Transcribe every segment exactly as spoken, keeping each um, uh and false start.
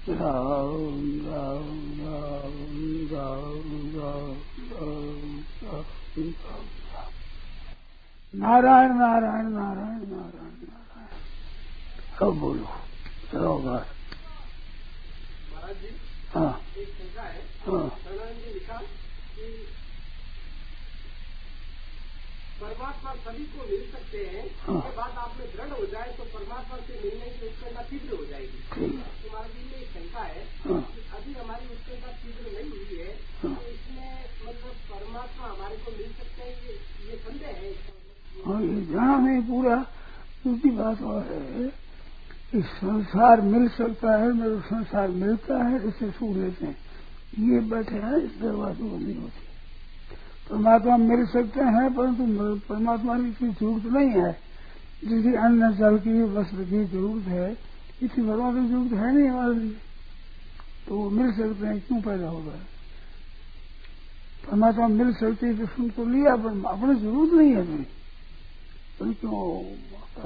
राम राम राम राम राम राम नारायण नारायण नारायण नारायण नारायण। अब बोलो चलो बात। महाराज जी हाँ एक शंका है। हाँ नारायण जी लिखा कि परमात्मा सभी को मिल सकते हैं। हाँ। ये बात आपने दृढ़ हो जाए तो परमात्मा से मिलने की उत्कंठा तीव्र हो जाएगी। ठीक है। तो महाराज जी में एक शंका है हाँ कि अभी हमारी उत्कंठा तीव्र नहीं हुई है हाँ तो इसमें मतलब परमात्मा हमारे को मिल सकते हैं ये ये संदेह है। हाँ ये जाना नहीं पूरा। दूसरी बात और है कि संसार मिल सकता है, मेरे संसार मिलता है, इसे छू लेते हैं। ये बैठे हैं इस दरवाजे को नहीं होती। परमात्मा मिल सकते हैं परंतु परमात्मा की कोई जरूरत नहीं है। जिसकी अन्न जल की वस्त्र की जरूरत है, इसी परमात्मा की जरूरत है नहीं हमारे लिए। तो वो मिल सकते हैं, क्यों पैदा होगा? परमात्मा मिल सकते है तो सुन तो लिया, पर अपनी जरूरत नहीं है तुम्हें, तुम क्यों?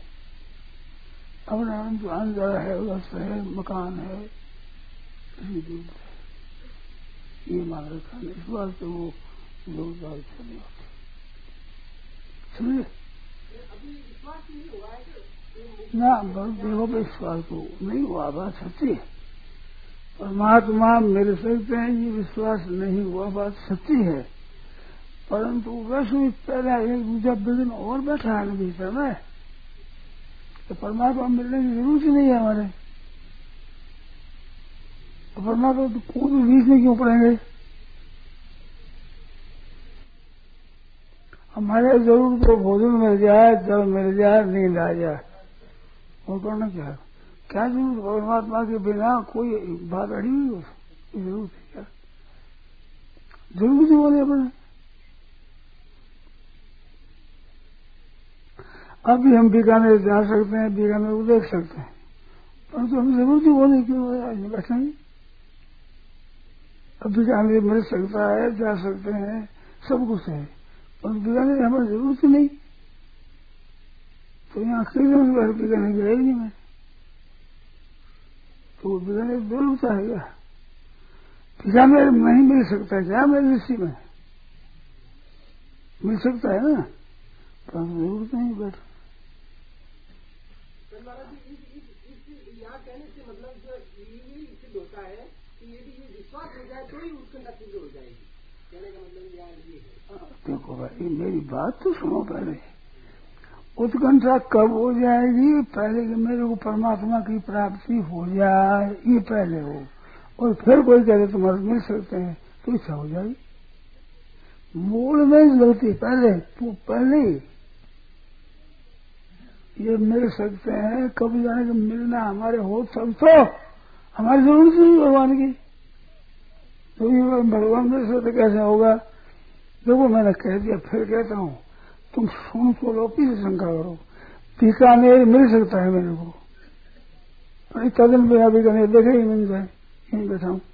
अपना जो अन्न जल है, वस्त्र है, मकान है, इसी जरूरत है। ये मान रखा है। इस बात से वो लोग अच्छा नहीं होते। समझे अभी विश्वास नहीं हुआ है कि ना? देखो विश्वास तो नहीं हुआ, बात सच्ची है। परमात्मा मिल सकते हैं ये विश्वास नहीं हुआ, बात सच्ची है। परंतु वैसे पहला एक दूसरा विघ्न और बैठा है भीतर में, तो परमात्मा मिलने की जरूरत ही नहीं है हमारे। तो परमात्मा तो कूद बीच में क्यों पड़ेंगे? हमारे जरूर तो भोजन मिल जाए, जल मिल जाए, नींद आ जाए, और करना क्या है? क्या जरूरत? परमात्मा के बिना कोई बात अड़ी हुई हो, जरूरत है क्या? जरूरत ही बोले अपने। अभी हम बीकानेर जा सकते हैं, बीकानेर को देख सकते हैं, परंतु हम जरूरत ही बोले क्यों आज बैठेंगे? अब बीकानेर मिल सकता है, जा सकते हैं, सब कुछ है, और बीकानेर हमारी जरूरत ही नहीं। तो यहाँ कई बीकानेर गए ही नहीं मैं, तो बीकानेर जरूरत है क्या? बीकानेर नहीं मिल सकता क्या मेरे ऋषि में? मिल सकता है ना, तो जरूरत नहीं बैठ। महाराज जी इस इस यहाँ कहने से मतलब जो ये सिद्ध होता है कि यदि ये विश्वास हो जाए तो ही उत्कंठा तीव्र हो जाएगी। कहने का मतलब यहाँ ये है। देखो भाई मेरी बात तो सुनो पहले। उत्कंठा कब हो जाएगी? पहले कि मेरे को परमात्मा की प्राप्ति हो जाए, ये पहले हो, और फिर कोई कहे तुम्हारे मिल सकते हैं तो इच्छा हो जाएगी। मूल में गलती पहले, तू पहले ये मिल सकते हैं, कब जाने कि मिलना हमारे हो तब तो हमारी जरूरत नहीं भगवान की। तो ये भगवान मिल सकते कैसे होगा? देखो मैंने कह दिया, फिर कहता हूँ, तुम सुन तो लो, फिर शंका करो। बीकानेर मिल सकता है मेरे को, इतना दिन बिना बीकानेर देखे ही मिल जाए, यहीं बैठा हूँ,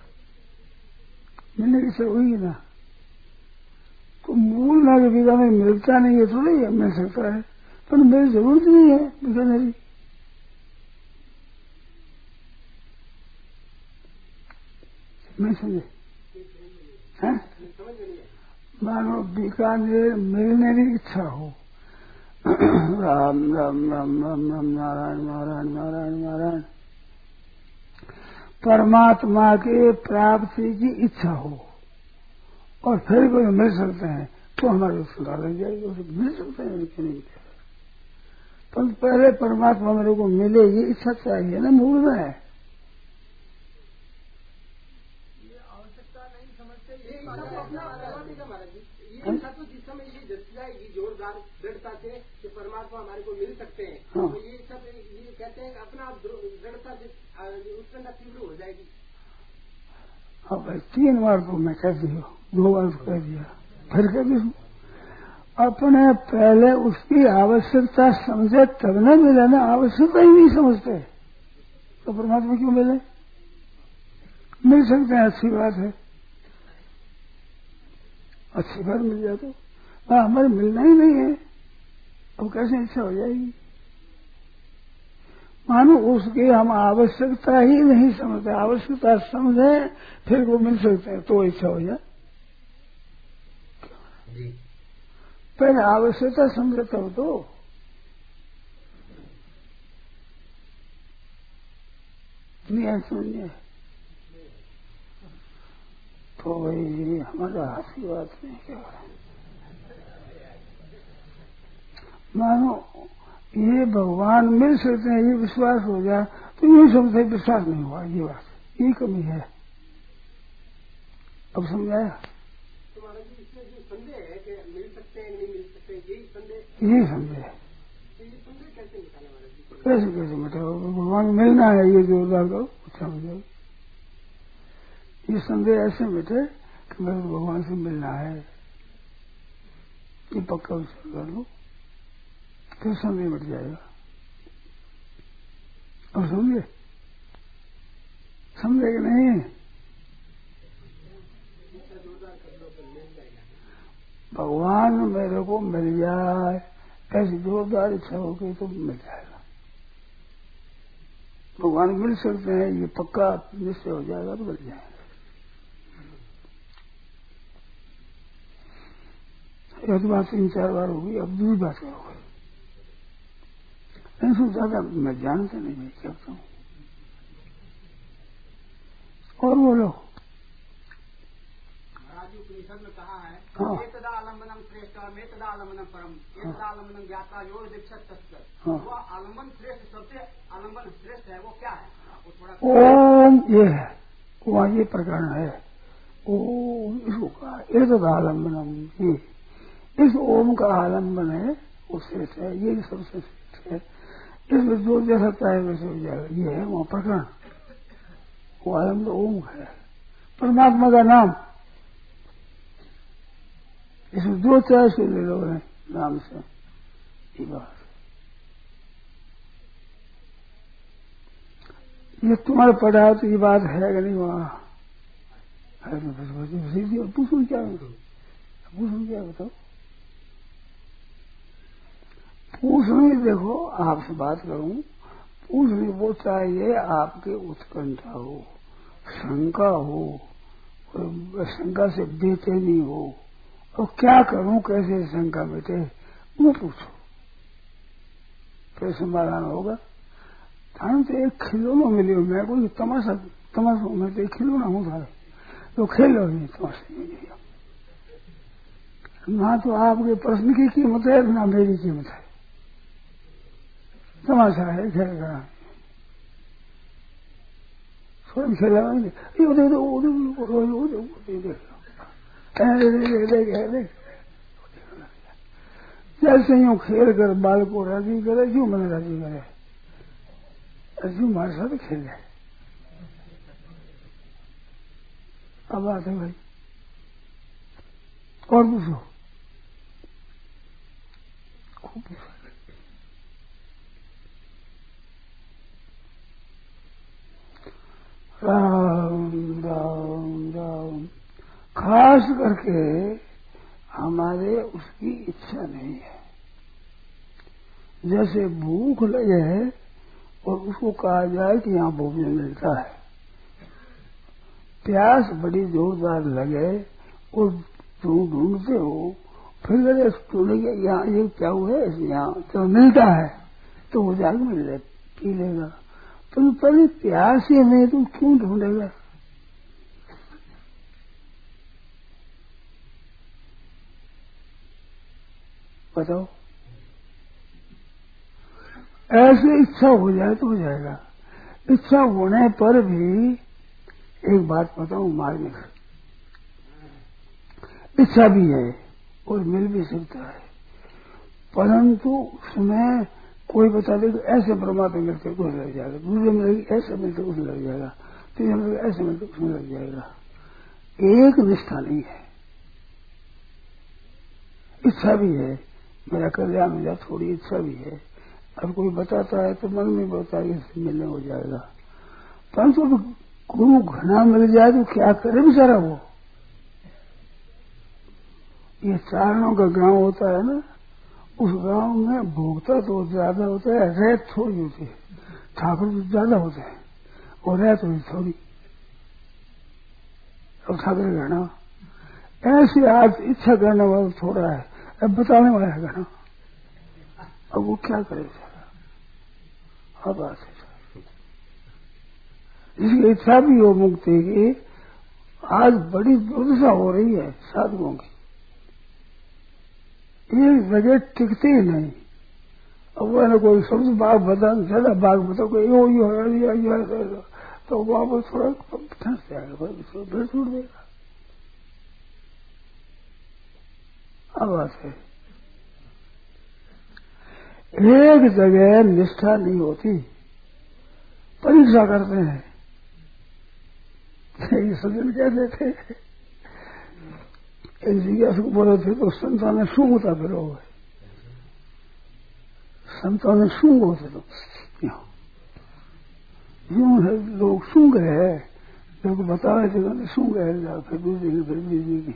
मिलने की से हुई ना। तो मूल ना कि बीकानेर मिलता नहीं है, थोड़ी है मिल सकता है, पर मेरी जरूरत नहीं है बीकानेरी। नहीं समझे? हैं? मानो बीकानेर मिलने की इच्छा हो, राम राम राम राम राम नारायण नारायण नारायण नारायण, परमात्मा के प्राप्ति की इच्छा हो, और फिर कोई मिल सकते हैं तो हमारे सुधार लग जाएगी। उसे मिल सकते हैं क्यों नहीं? पर पहले परमात्मा मेरे को मिले ये इच्छा चाहिए ना, मूल में है। ये आवश्यकता नहीं समझते, ये अपना महाराज जी, ये इच्छा तो जिस समय ये जच जाएगी जोरदार दृढ़ता से कि परमात्मा हमारे को मिल सकते हैं, हाँ। तो ये इच्छा ये कहते हैं अपना दृढ़ता से उत्कंठा तीव्र हो जाएगी। हाँ भाई तीन बार तो मैं कह दी, दो बार तो कह दिया, फिर कह दी। अपने पहले उसकी आवश्यकता समझे तब न मिले ना, आवश्यकता ही नहीं समझते तो परमात्मा क्यों मिले? मिल सकते हैं, अच्छी बात है, अच्छी बात मिल जाए तो। हाँ हमारे मिलना ही नहीं है, अब कैसे इच्छा हो जाएगी? मानो उसकी हम आवश्यकता ही नहीं समझते, आवश्यकता समझे फिर वो मिल सकते हैं तो इच्छा हो जाए। पहले आवश्यकता समझे तब तो नहीं है, समझिए तो भाई हमारा हंसी बात नहीं क्या मानो ये भगवान मिल सकते हैं ये विश्वास हो जाए तो ये समझे विश्वास नहीं हुआ, ये बात ये कमी है। अब समझाया तो महाराज जी इसमें जो संदेह है कि मिल सकते हैं नहीं मिल सकते यही संदेह, यही संदेह है। तो ये संदेह कैसे निकाले महाराज जी? कैसे कैसे मिटाओ, भगवान मिलना है ये जोरदार करो अच्छा हो जाए। ये संदेह ऐसे मिटे कि मेरे को भगवान से मिलना है, ये पक्का विचार कर लो फिर संदेह मिट जाएगा। और समझे समझे कि नहीं? भगवान मेरे को मिल जाए ऐसी जोरदार इच्छा हो गई तो मिल जाएगा। भगवान मिल सकते हैं ये पक्का निश्चय हो जाएगा तो मिल जाएगा। एक बात तीन चार बार होगी, अब दूसरी बात क्या होगी? नहीं सोचा था मैं जानता नहीं मैं क्या हूँ। और बोलो। महाराज जी उपनिषद में कहा है हाँ। एकदा आलम्बनम श्रेष्ठ मेतदा आलम्बनम परम एकदा आलम्बनम ज्ञाता योग दीक्षक तत्कर। हाँ। वो आलम्बन श्रेष्ठ सबसे आलम्बन श्रेष्ठ है वो क्या है? वो थोड़ा ओम ये है वहाँ ये प्रकरण है। ओम इसको कहा एकदा आलम्बनम, ये इस ओम का आलम्बन है वो श्रेष्ठ है, ये सबसे श्रेष्ठ है। इसमें जो जैसा चाहे वैसे हो जाएगा, ये है वहाँ प्रकरण। वो आलम्बन ओम है परमात्मा का नाम, इसमें जो चाहे से ले लो नाम से ये बात। ये तुम्हारे पढ़ा तो ये बात है कि नहीं वहाँ है? तो पूछो क्या पूछो क्या बताओ। पूछने देखो आपसे बात करूं, पूछने वो चाहिए आपके उत्कंठा हो, शंका हो, शंका से बेचैनी हो और क्या करूं कैसे शंका मिटे वो पूछो फिर समाधान होगा। धान तो एक खिलौना मिले हो, मैं कोई तमाशा तमाशा मैं तो एक खिलौना हूँ था तो खेलो नहीं तमाशा नहीं। ना तो आपके प्रश्न की कीमत है ना मेरी कीमत है, तमाशा है खेल रहा है स्वयं खेला जैसे यूं खेल कर बाल को राजी करे क्यों मैंने राजी करे क्यों हमारे साथ खेल जाए। अब बात है भाई और पूछो खूब पूछो। राम राम राम खास करके हमारे उसकी इच्छा नहीं है। जैसे भूख लगे है और उसको कहा जाए कि यहाँ भोजन मिलता है, प्यास बड़ी जोरदार लगे और तुम ढूंढते हो फिर अगर ढूंढेंगे यहाँ ये क्या हुआ है यहाँ तो मिलता है तो वो जाकर मिल जाए पी लेगा। तो पहले प्यास ही नहीं तो क्यों ढूंढेगा? बताओ। ऐसे इच्छा हो जाए तो हो जाएगा। इच्छा होने पर भी एक बात बताऊं मारने का इच्छा भी है और मिल भी सकता है, परंतु उसमें कोई बता दे कि ऐसे परमात्मा मिलते कुछ लग जाएगा, दूसरे मिलेगी ऐसे मिलते कुछ लग जाएगा, तीसरे मिलेगा ऐसे मिलते उसमें लग जाएगा। एक निष्ठा नहीं है। इच्छा भी है मेरा कल्याण हो जाए, थोड़ी इच्छा भी है। अब कोई बताता है तो मन में बताता है इससे मिलने हो जाएगा, परंतु गुरु घना मिल जाए तो क्या करे बेचारा वो। ये चारणों का गांव होता है ना, उस गांव में भोगता तो ज्यादा होता है, रेत थोड़ी होती है। ठाकुर तो ज्यादा होते हैं और है तो थोड़ी। अब ठाकुर कहना ऐसी आज इच्छा करने वाला थोड़ा है, अब बताने वाला है कहना, अब वो क्या करेगा। अब बात है इसकी इच्छा भी हो मुक्ति की, आज बड़ी दुर्दशा हो रही है साधुओं की, एक जगह टिकते ही नहीं। अब वह ना कोई शब्द बाग बता ज्यादा बाग बता कोई यो यो यो यो तो वापस थोड़ा फंस जाएगा, फिर छूट देगा। अब बात है एक जगह निष्ठा नहीं होती, परीक्षा करते हैं। ये सज्जन कहते थे एक जिज्ञासु को बोले थे तो संतों ने सूंघ होता फिर हो गए, संतों ने सूंघ होते तो यूं है लोग सूंघ रहे, लोग बता रहे थे सूंघ रहे, फिर दूसरी फिर दूसरी।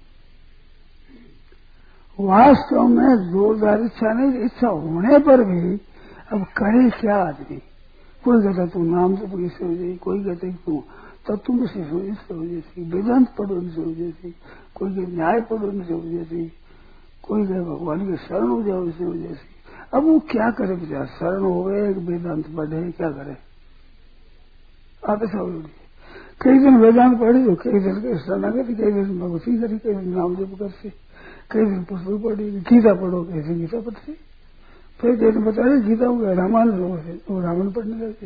वास्तव में जोरदार इच्छा नहीं, इच्छा होने पर भी अब करे क्या आदमी। कोई कहता तू नाम से पुलिस हो जाए, कोई कहते तू तत्व से हो जैसी, वेदांत पढ़ो से हो जैसी, कोई कहे न्याय पढ़ो से हो जैसी, कोई कहे भगवान के शरण हो जाओ से हो जैसी। अब वो क्या करे बेचारा, शरण हो गए वेदांत पढ़े क्या करे। आप ऐसा हो कई दिन वेदांत पढ़े तो कई दिन के शरणागति, कई दिन भगवती करी, कई दिन नाम जप करते, कई दिन पुस्तक पढ़ी, गीता पढ़ो कैसे गीता पढ़ते, फिर कई दिन बता रहे गीता हो रामायण लोग है वो रामायण पढ़ने लगते।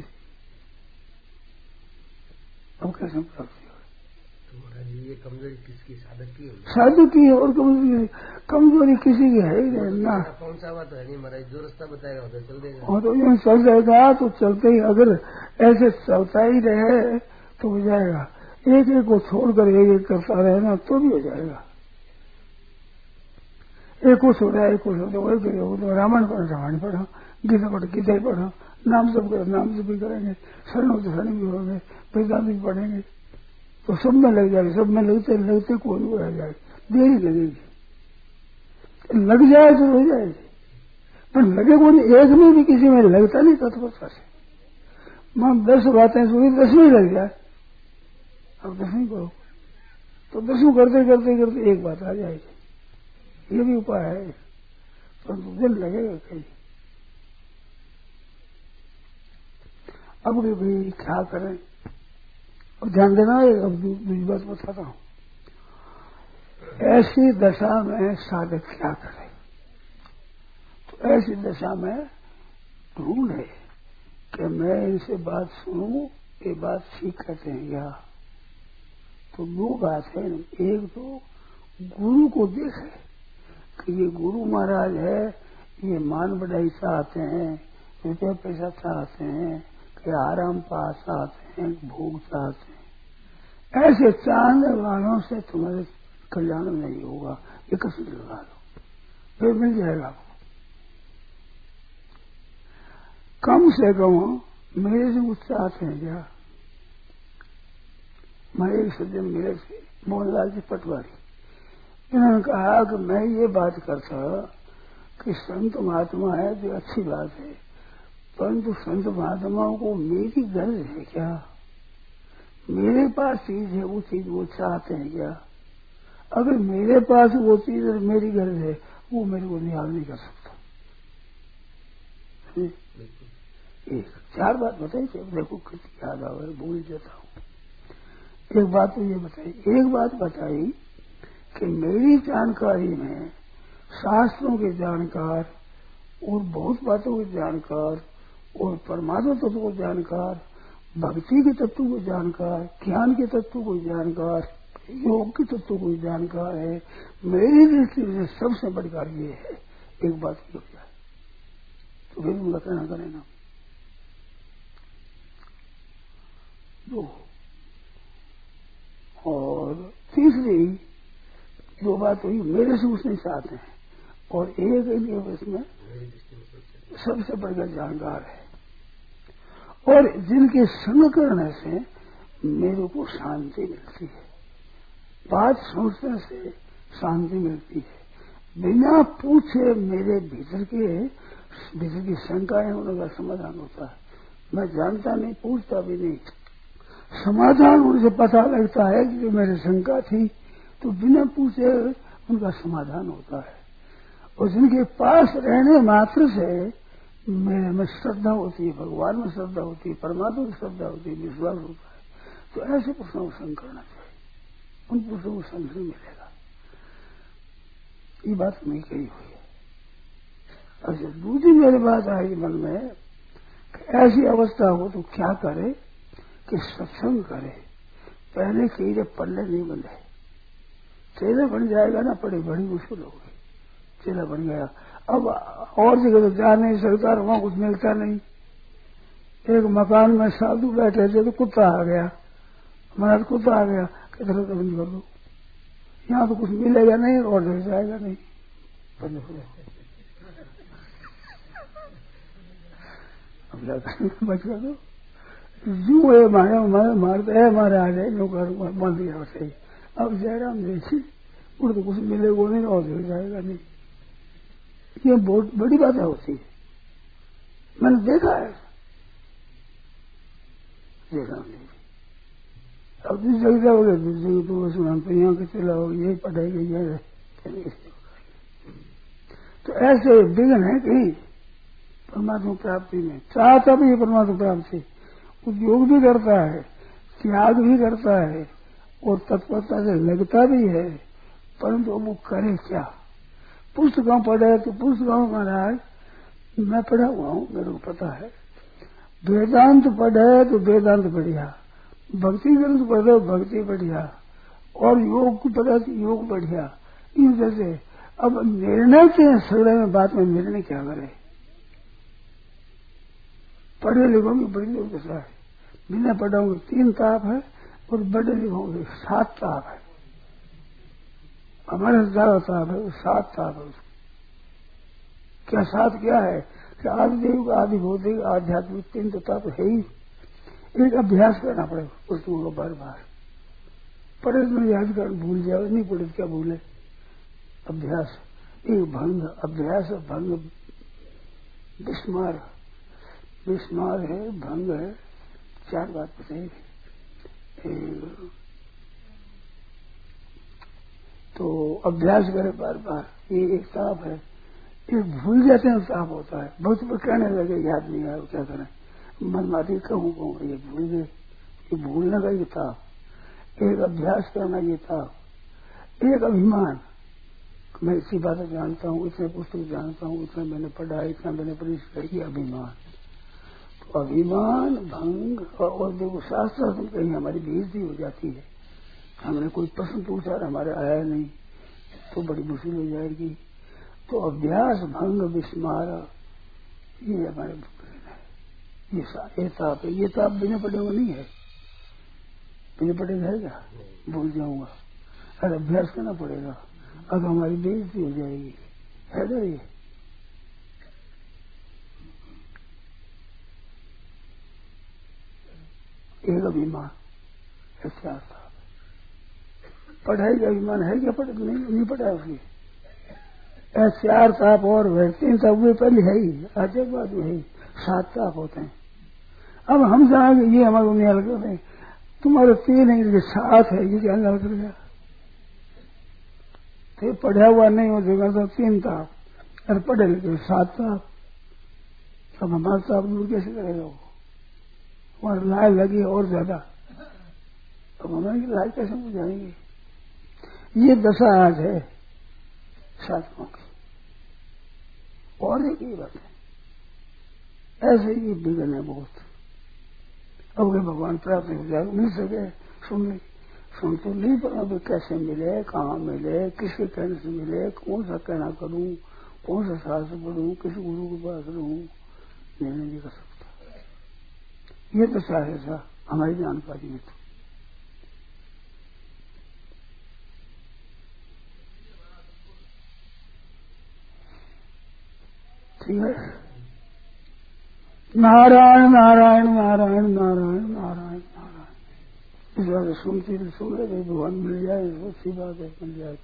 अब कैसे प्राप्ति हो, ये कमजोरी किसकी, साधक की है? साधक की है और कमजोरी कमजोरी किसी की है ही नहीं ना। कौन सा बात है नहीं महाराज, जो रास्ता बताएगा उधर चल देगा। और तो यूं चल जाएगा तो चलते ही, अगर ऐसे चलता ही रहे तो हो जाएगा। एक एक को छोड़कर एक एक करता रहे ना तो भी हो जाएगा। एक को छोड़ा एक को छोड़ा वही करेगा, तो रामायण पढ़ा रामायण पढ़ा, गीता पढ़ा गीता ही पढ़ा, नाम सब कर नाम से भी करेंगे, शरण हो तो शरण भी होंगे, वेदांत भी पढ़ेंगे तो सब में लग जाएगी। सब में लगते लगते कोई नहीं रह जाएगी, देरी लगेगी, लग जाए तो हो जाएगी, पर लगे को नहीं। एक में भी किसी में लगता नहीं तत्परता से। मान दस बातें सुनी, दसवीं लग जाए, अब दसवीं करो तो दसवीं करते करते करते एक बात आ जाएगी। ये भी उपाय है, परंतु दिन लगेगा कहीं। अब भी क्या करें, और ध्यान देना है। अब दूसरी बात बताता हूं, ऐसी दशा में साधक क्या करे। तो ऐसी दशा में ढूंढे कि मैं इनसे बात सुनूं, ये बात ठीक कहते हैं क्या। तो दो बात है, एक तो गुरु को देखे कि ये गुरु महाराज है, ये मान बढ़ाई चाहते हैं, रुपया पैसा चाहते हैं, कि आराम पास चाहते हैं, भोग चाहते हैं। ऐसे चाहने वालों से तुम्हारे कल्याण नहीं होगा, ये कसम लगा लो, फिर मिल जाएगा आपको। कम से कम मेरे से कुछ चाहते हैं क्या। मैं एक सज्जन मेरे से मोहनलाल जी पटवारी, इन्होंने कहा कि मैं ये बात करता कि संत महात्मा है जो अच्छी बात है, परंतु संत महात्माओं को मेरी गर्ज है क्या, मेरे पास चीज है वो चीज वो चाहते हैं क्या। अगर मेरे पास वो चीज और मेरी गर्ज है, वो मेरे को निहाल नहीं कर सकता। एक चार बात बताई थी, देखो कितनी याद आ गई, भूल जाता हूँ। एक बात तो ये बताई, एक बात बताई कि मेरी जानकारी में शास्त्रों के जानकार और बहुत बातों के जानकार और परमात्मा तत्व को जानकार, भक्ति के तत्व को जानकार, ज्ञान के तत्व को जानकार, योग के तत्व को जानकार है। मेरी दृष्टि से सबसे बड़ी कार्य ये है। एक बात की हो जाए तो फिर उनका कहना करें ना। दो और तीसरी दो बात हुई, मेरे से उसने चाहते हैं, और एक इनके इसमें सबसे बढ़िया जानकार है, और जिनके संग करने से मेरे को शांति मिलती है, बात सोचने से शांति मिलती है, बिना पूछे मेरे भीतर के भीतर की शंकाएं होने का समाधान होता है। मैं जानता नहीं, पूछता भी नहीं। समाधान उनसे पता लगता है कि जो मेरी शंका थी तो बिना पूछे उनका समाधान होता है। और जिनके पास रहने मात्र से मेरे में श्रद्धा होती है, भगवान में श्रद्धा होती है, परमात्मा में श्रद्धा होती है, विश्वास होता है। तो ऐसे प्रश्नों को संग करना चाहिए, उन प्रश्नों को संग मिलेगा। ये बात नहीं कही हुई है। अच्छा, दूसरी मेरी बात आई मन में कि ऐसी अवस्था हो तो क्या करे कि सत्संग करे। पहले कीड़े पल्ले नहीं बंधे, चेला बन जाएगा ना, बड़ी बड़ी मुश्किल होगी। चेला बन गया, अब और जगह तो जा नहीं सकता, वहां कुछ मिलता नहीं। एक मकान में साधु बैठे थे तो कुत्ता आ गया, हमारा कुत्ता आ गया, किधर तो बंद कर दो, यहाँ तो कुछ मिलेगा नहीं और रह जाएगा नहीं, बंद हो गया। अब बच कर दो, जू है मारे मारे मारते है, हमारे आ जाए लोग बंद गया सही। अब जयराम देखी उड़ तो कुछ मिलेगा नहीं और रह जाएगा नहीं। ये बहुत बड़ी बात होती है, मैंने देखा है, देखा नहीं। अब दूसरी जगह जाओगे, दूसरी जगह तो सुना तो यहाँ के चला होगा, यही पढ़ाई गई है। तो ऐसे विघ्न है कि परमात्मा प्राप्ति में चाहता भी है परमात्मा प्राप्ति, उद्योग भी करता है, त्याग भी करता है और तत्परता से लगता भी है, परंतु वो करे क्या। पुस्तकों पढ़े तो पुस्तकों में महाराज मैं पढ़ा हुआ हूँ, मेरे को पता है। वेदांत पढ़े तो वेदांत बढ़िया, भक्ति ग्रंथ पढ़े भक्ति बढ़िया, और योग को पढ़े तो योग बढ़िया। इन जैसे अब निर्णय के सड़े में बात में निर्णय क्या करे। पढ़े लिखों की बड़ी दुर्दशा है, बिना पढ़ाओगे तीन ताप है और बड़े लिखोगे सात ताप है। हमारे ज्यादा ताप है, सात ताप है। क्या सात क्या है कि आदि देव आदि भौतिक आध्यात्मिक तीन तो ताप है ही। एक अभ्यास करना पड़ेगा पुस्तकों को बार बार पढ़े तो याद कर, भूल जाओ, नहीं पढ़े क्या भूले। अभ्यास एक भंग, अभ्यास भंग विस्मार, विस्मार है, भंग है, चार बात बताइए। तो अभ्यास करे बार बार, ये एक ताप है। एक भूल जाते हैं ताप होता है, बहुत पर कहने लगे याद नहीं आया, क्या करें, मन माती कहूँ कहूँ ये भूल गए, ये भूलने का ये ताप। एक अभ्यास करना ये ताप, एक अभिमान, मैं इसी बात जानता हूँ, इतने पुस्तक जानता हूँ, इतना मैंने पढ़ा, इतना मैंने परिश्रम किया, अभिमान। तो अभिमान भंग और देखो शास्त्र से कहीं हमारी बेइज्जती हो जाती है। हमने कोई प्रश्न पूछा और हमारे आया नहीं तो बड़ी मुश्किल हो जाएगी। तो अभ्यास भंग विस्मार ये हमारे है, ये ताप है। ये ताप बिना पढ़े हुए नहीं है, बिना पढ़े रहेगा भूल जाऊंगा, अगर अभ्यास करना पड़ेगा, अब हमारी बेइज्जती हो जाएगी, है ना। ये एक अभिमान ऐसा था। पढ़ाई का अभिमान है क्या, पढ़ नहीं, नहीं पढ़ा उसकी। चार ताप और तीन ताप वे पहले है ही, आज बाद में है सात ताप होते हैं। अब हम जाएंगे ये हमारे निकाल कर रहे, तुम्हारे तीन है ये सात है, ये क्या निकाल कर गया। तो पढ़ा हुआ नहीं हो जाएगा तो तीन ताप, अरे पढ़े लिखे सात ताप। अब हमारा ताप दूर कैसे करेगा वो, वहां लाए लगी और ज्यादा, अब हमारी लाए कैसे बुझाएंगे। ये दशा आज है साधकों की। और एक ही बात है, ऐसे ही विघ्न है बहुत। अब वे भगवान प्राप्त हो जाए, मिल सके सुन ली, सुन तो नहीं पड़ा भी कैसे मिले, कहाँ मिले, किसके कहने से मिले, कौन सा कहना करूं, कौन सा शास्त्र पढ़ूं, किस गुरु के पास रहूं, निर्णय नहीं कर सकता। ये तो शायद सा हमारी जानकारी में। तो ठीक है, नारायण नारायण नारायण नारायण नारायण नारायण। इस बात सुनती तो सुन रहे भगवान मिल जाए, अच्छी बात है, मिल जाए।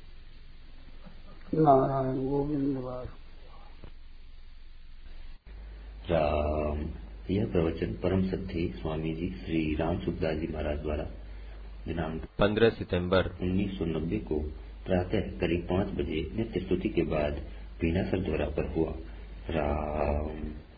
नारायण गोविंद वास। राम। यह प्रवचन परम सद्धि स्वामी जी श्री राम सुखदास जी महाराज द्वारा दिनांक पंद्रह सितंबर उन्नीस सौ नब्बे को प्रातः करीब पाँच बजे नित्य स्तुति के बाद पीनासर द्वारा पर हुआ। राम।